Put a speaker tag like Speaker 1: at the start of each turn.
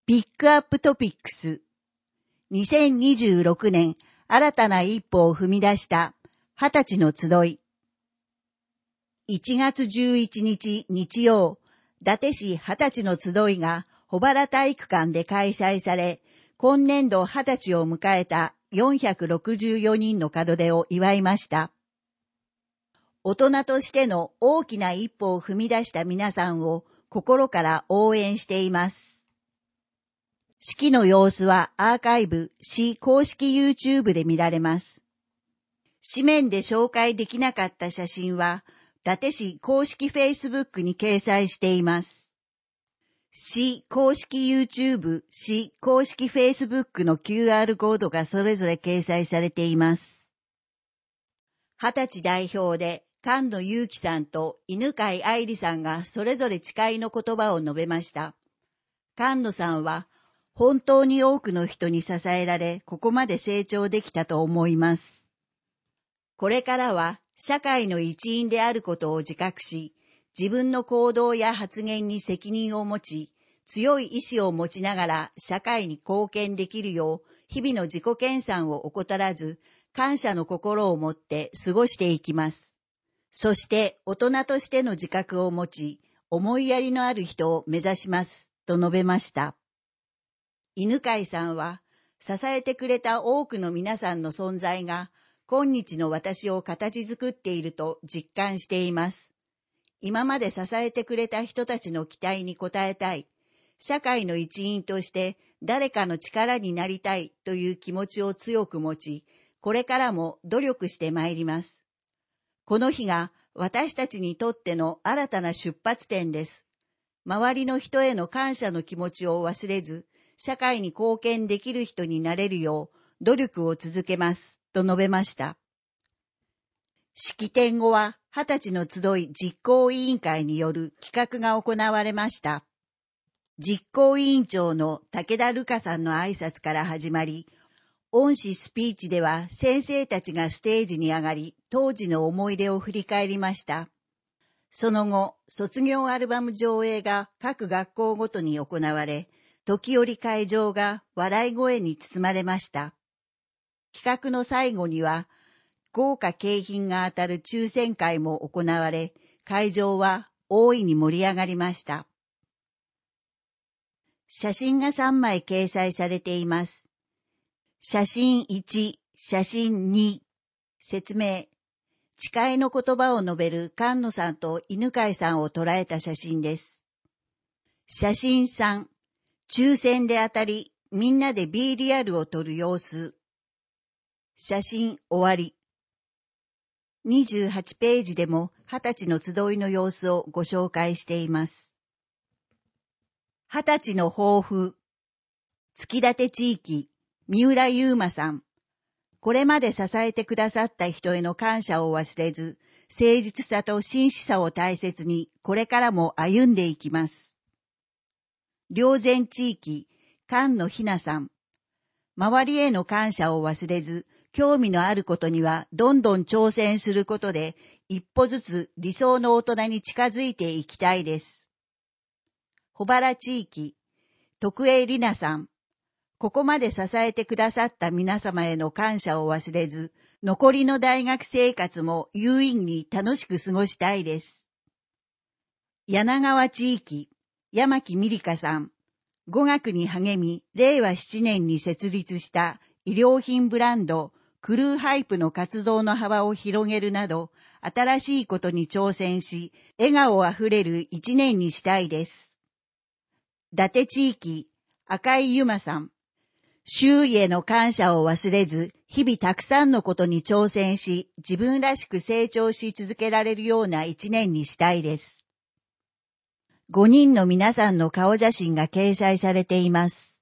Speaker 1: ピックアップトピックス。2026年新たな一歩を踏み出した20歳の集い。1月11日日曜、伊達市20歳の集いが保原体育館で開催され、今年度20歳を迎えた464人の門出を祝いました。大人としての大きな一歩を踏み出した皆さんを心から応援しています。式の様子はアーカイブ、市公式 YouTube で見られます。紙面で紹介できなかった写真は、伊達市公式 Facebook に掲載しています。市公式 YouTube、市公式 Facebook の QR コードがそれぞれ掲載されています。20歳代表で菅野祐樹さんと犬飼愛理さんがそれぞれ誓いの言葉を述べました。菅野さんは、本当に多くの人に支えられ、ここまで成長できたと思います。これからは、社会の一員であることを自覚し、自分の行動や発言に責任を持ち、強い意志を持ちながら社会に貢献できるよう、日々の自己研鑽を怠らず、感謝の心を持って過ごしていきます。そして、大人としての自覚を持ち、思いやりのある人を目指します、と述べました。犬飼さんは、支えてくれた多くの皆さんの存在が、今日の私を形作っていると実感しています。今まで支えてくれた人たちの期待に応えたい。社会の一員として誰かの力になりたいという気持ちを強く持ち、これからも努力してまいります。この日が私たちにとっての新たな出発点です。周りの人への感謝の気持ちを忘れず、社会に貢献できる人になれるよう努力を続けます、と述べました。式典後は20歳の集い実行委員会による企画が行われました。実行委員長の武田瑠香さんの挨拶から始まり、恩師スピーチでは先生たちがステージに上がり、当時の思い出を振り返りました。その後、卒業アルバム上映が各学校ごとに行われ、時折会場が笑い声に包まれました。企画の最後には、豪華景品が当たる抽選会も行われ、会場は大いに盛り上がりました。写真が3枚掲載されています。写真1、写真2、説明。誓いの言葉を述べる菅野さんと犬飼さんを捉えた写真です。写真3、抽選で当たり、みんなで B リアルを撮る様子。写真終わり。28ページでも20歳の集いの様子をご紹介しています。20歳の抱負。月立地域、三浦優馬さん。これまで支えてくださった人への感謝を忘れず、誠実さと真摯さを大切に、これからも歩んでいきます。霊山地域、菅野ひなさん。周りへの感謝を忘れず、興味のあることにはどんどん挑戦することで、一歩ずつ理想の大人に近づいていきたいです。保原地域、徳江里奈さん。ここまで支えてくださった皆様への感謝を忘れず、残りの大学生活も有意義に楽しく過ごしたいです。柳川地域、山木美里香さん。語学に励み、令和7年に設立した衣料品ブランド、クルーハイプの活動の幅を広げるなど、新しいことに挑戦し、笑顔あふれる一年にしたいです。伊達地域、赤井由真さん。周囲への感謝を忘れず、日々たくさんのことに挑戦し、自分らしく成長し続けられるような一年にしたいです。5人の皆さんの顔写真が掲載されています。